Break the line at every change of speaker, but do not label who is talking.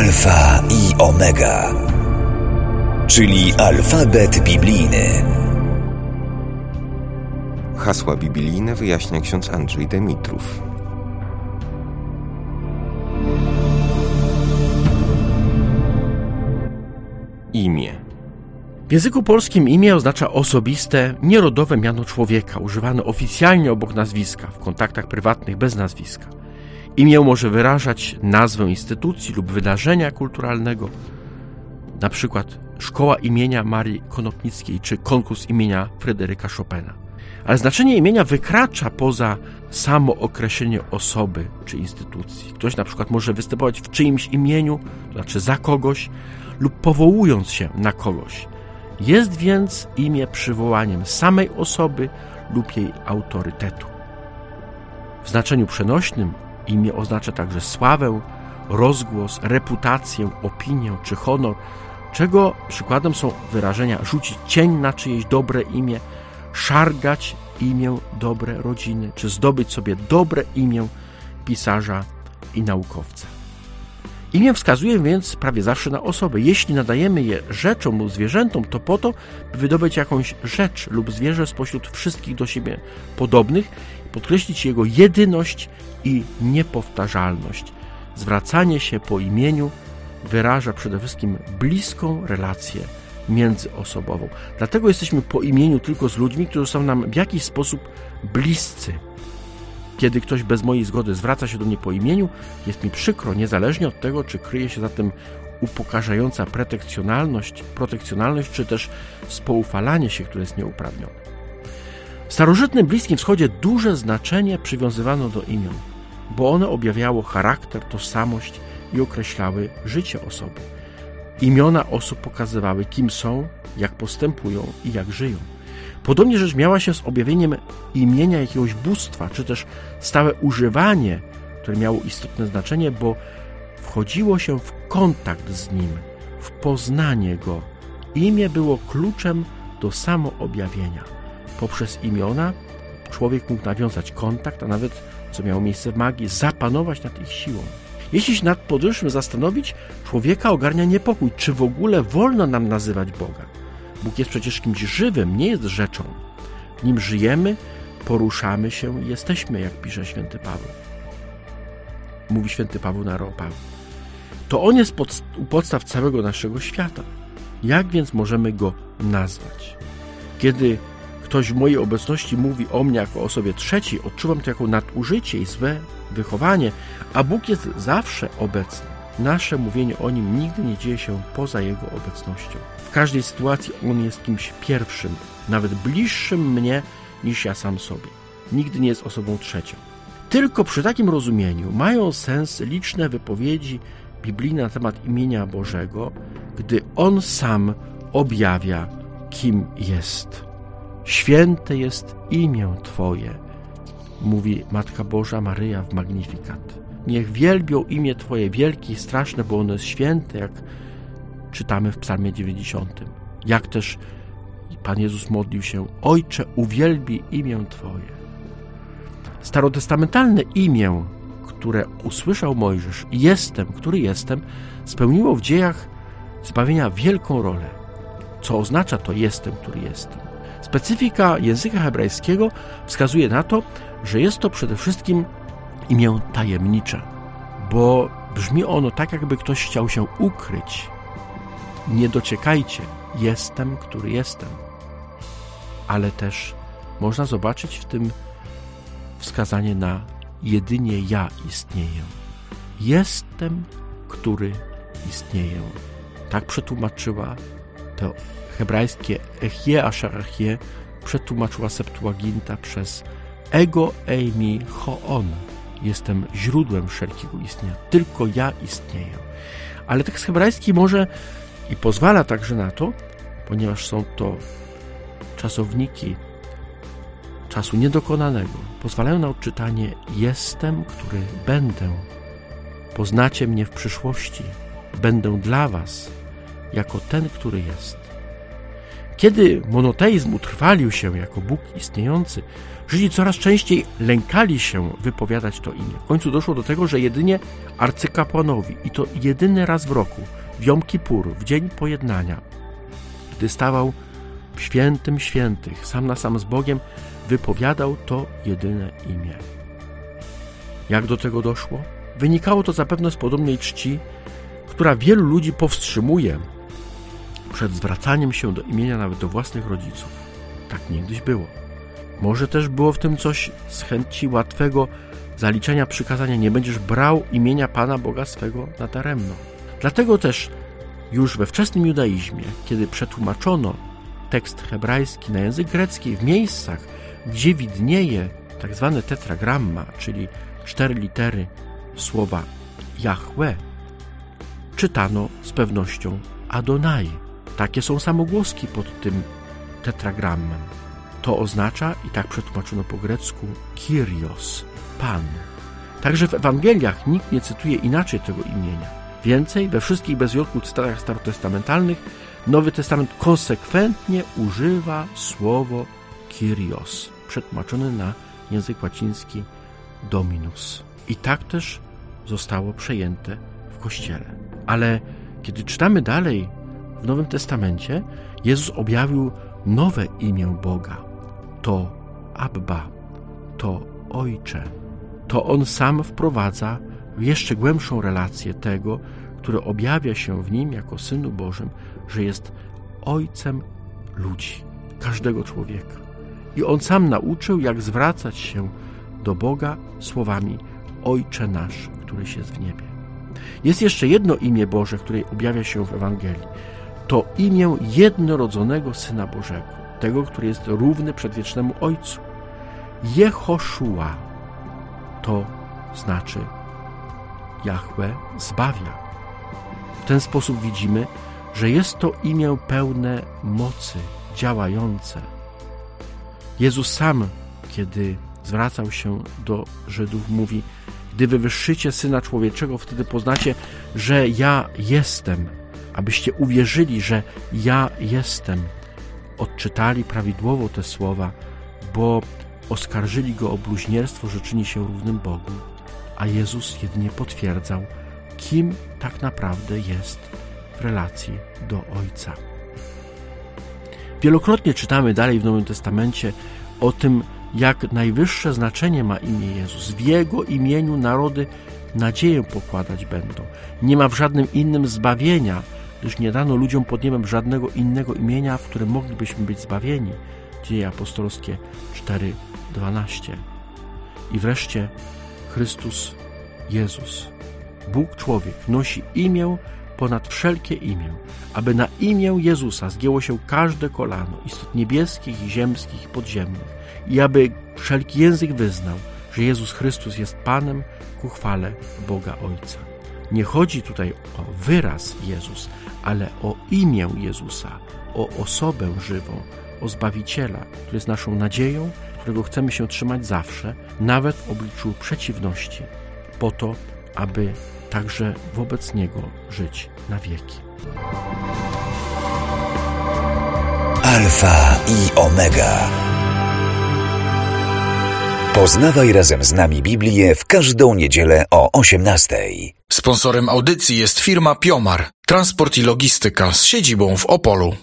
Alfa i Omega, czyli alfabet biblijny.
Hasła biblijne wyjaśnia ksiądz Andrzej Dymitrów. Imię.
W języku polskim imię oznacza osobiste, nierodowe miano człowieka, używane oficjalnie obok nazwiska, w kontaktach prywatnych bez nazwiska. Imię może wyrażać nazwę instytucji lub wydarzenia kulturalnego, na przykład Szkoła imienia Marii Konopnickiej czy konkurs imienia Fryderyka Chopina. Ale znaczenie imienia wykracza poza samo określenie osoby czy instytucji. Ktoś na przykład może występować w czyimś imieniu, to znaczy za kogoś, lub powołując się na kogoś. Jest więc imię przywołaniem samej osoby lub jej autorytetu. W znaczeniu przenośnym imię oznacza także sławę, rozgłos, reputację, opinię czy honor, czego przykładem są wyrażenia rzucić cień na czyjeś dobre imię, szargać imię dobre rodziny, czy zdobyć sobie dobre imię pisarza i naukowca. Imię wskazuje więc prawie zawsze na osobę. Jeśli nadajemy je rzeczom lub zwierzętom, to po to, by wydobyć jakąś rzecz lub zwierzę spośród wszystkich do siebie podobnych, podkreślić jego jedyność i niepowtarzalność. Zwracanie się po imieniu wyraża przede wszystkim bliską relację międzyosobową. Dlatego jesteśmy po imieniu tylko z ludźmi, którzy są nam w jakiś sposób bliscy. Kiedy ktoś bez mojej zgody zwraca się do mnie po imieniu, jest mi przykro, niezależnie od tego, czy kryje się za tym upokarzająca protekcjonalność, czy też spoufalanie się, które jest nieuprawnione. W starożytnym Bliskim Wschodzie duże znaczenie przywiązywano do imion, bo one objawiało charakter, tożsamość i określały życie osoby. Imiona osób pokazywały, kim są, jak postępują i jak żyją. Podobnie rzecz miała się z objawieniem imienia jakiegoś bóstwa, czy też stałe używanie, które miało istotne znaczenie, bo wchodziło się w kontakt z nim, w poznanie go. Imię było kluczem do samoobjawienia. Poprzez imiona człowiek mógł nawiązać kontakt, a nawet, co miało miejsce w magii, zapanować nad ich siłą. Jeśli się nad powyższym zastanowić, człowieka ogarnia niepokój, czy w ogóle wolno nam nazywać Boga. Bóg jest przecież kimś żywym, nie jest rzeczą. W nim żyjemy, poruszamy się i jesteśmy, jak pisze święty Paweł. Mówi święty Paweł na Areopagi. To on jest u podstaw całego naszego świata. Jak więc możemy go nazwać? Kiedy ktoś w mojej obecności mówi o mnie jako o osobie trzeciej, odczuwam to jako nadużycie i złe wychowanie, a Bóg jest zawsze obecny. Nasze mówienie o Nim nigdy nie dzieje się poza Jego obecnością. W każdej sytuacji On jest kimś pierwszym, nawet bliższym mnie niż ja sam sobie. Nigdy nie jest osobą trzecią. Tylko przy takim rozumieniu mają sens liczne wypowiedzi biblijne na temat imienia Bożego, gdy On sam objawia, kim jest. Święte jest imię Twoje, mówi Matka Boża Maryja w Magnificat. Niech wielbią imię Twoje wielkie i straszne, bo ono jest święte, jak czytamy w Psalmie 90. Jak też Pan Jezus modlił się: Ojcze, uwielbij imię Twoje. Starotestamentalne imię, które usłyszał Mojżesz, jestem, który jestem, spełniło w dziejach zbawienia wielką rolę. Co oznacza to jestem, który jestem? Specyfika języka hebrajskiego wskazuje na to, że jest to przede wszystkim imię tajemnicze, bo brzmi ono tak, jakby ktoś chciał się ukryć. Nie dociekajcie, jestem, który jestem. Ale też można zobaczyć w tym wskazanie na jedynie ja istnieję. Jestem, który istnieję. Tak przetłumaczyła to hebrajskie echie asher echie, przetłumaczyła Septuaginta przez ego eimi hoon. Jestem źródłem wszelkiego istnienia. Tylko ja istnieję. Ale tekst hebrajski może i pozwala także na to, ponieważ są to czasowniki czasu niedokonanego, pozwalają na odczytanie jestem, który będę. Poznacie mnie w przyszłości. Będę dla was jako ten, który jest. Kiedy monoteizm utrwalił się jako Bóg istniejący, Żydzi coraz częściej lękali się wypowiadać to imię. W końcu doszło do tego, że jedynie arcykapłanowi, i to jedyny raz w roku, w Jom Kippur, w Dzień Pojednania, gdy stawał w świętym świętych, sam na sam z Bogiem, wypowiadał to jedyne imię. Jak do tego doszło? Wynikało to zapewne z podobnej czci, która wielu ludzi powstrzymuje przed zwracaniem się do imienia nawet do własnych rodziców. Tak niegdyś było. Może też było w tym coś z chęci łatwego zaliczenia przykazania: nie będziesz brał imienia Pana Boga swego nadaremno. Dlatego też już we wczesnym judaizmie, kiedy przetłumaczono tekst hebrajski na język grecki, w miejscach, gdzie widnieje tak zwane tetragramma, czyli 4 litery słowa Jahwe, czytano z pewnością Adonai. Takie są samogłoski pod tym tetragrammem. To oznacza, i tak przetłumaczono po grecku, Kyrios, Pan. Także w Ewangeliach nikt nie cytuje inaczej tego imienia. Więcej, we wszystkich bez wyjątku cytatach starotestamentalnych Nowy Testament konsekwentnie używa słowo Kyrios, przetłumaczone na język łaciński Dominus. I tak też zostało przejęte w Kościele. Ale kiedy czytamy dalej w Nowym Testamencie, Jezus objawił nowe imię Boga. To Abba, to Ojcze. To On sam wprowadza w jeszcze głębszą relację tego, który objawia się w Nim jako Synu Bożym, że jest Ojcem ludzi, każdego człowieka. I On sam nauczył, jak zwracać się do Boga słowami: Ojcze nasz, któryś jest w niebie. Jest jeszcze jedno imię Boże, które objawia się w Ewangelii. To imię jednorodzonego Syna Bożego, tego, który jest równy przedwiecznemu Ojcu. Jehoszua, to znaczy Jahwe zbawia. W ten sposób widzimy, że jest to imię pełne mocy, działające. Jezus sam, kiedy zwracał się do Żydów, mówi: gdy wywyższycie Syna Człowieczego, wtedy poznacie, że ja jestem, abyście uwierzyli, że ja jestem. Odczytali prawidłowo te słowa, bo oskarżyli Go o bluźnierstwo, że czyni się równym Bogu, a Jezus jedynie potwierdzał, kim tak naprawdę jest w relacji do Ojca. Wielokrotnie czytamy dalej w Nowym Testamencie o tym, jak najwyższe znaczenie ma imię Jezus. W Jego imieniu narody nadzieję pokładać będą. Nie ma w żadnym innym zbawienia, gdyż nie dano ludziom pod niebem żadnego innego imienia, w którym moglibyśmy być zbawieni. Dzieje apostolskie 4:12. I wreszcie Chrystus Jezus, Bóg człowiek, nosi imię ponad wszelkie imię, aby na imię Jezusa zgięło się każde kolano istot niebieskich i ziemskich i podziemnych, i aby wszelki język wyznał, że Jezus Chrystus jest Panem ku chwale Boga Ojca. Nie chodzi tutaj o wyraz Jezus, ale o imię Jezusa, o osobę żywą, o Zbawiciela, który jest naszą nadzieją, którego chcemy się trzymać zawsze, nawet w obliczu przeciwności, po to, aby także wobec Niego żyć na wieki.
Alfa i Omega. Poznawaj razem z nami Biblię w każdą niedzielę o 18:00.
Sponsorem audycji jest firma Piomar, transport i logistyka z siedzibą w Opolu.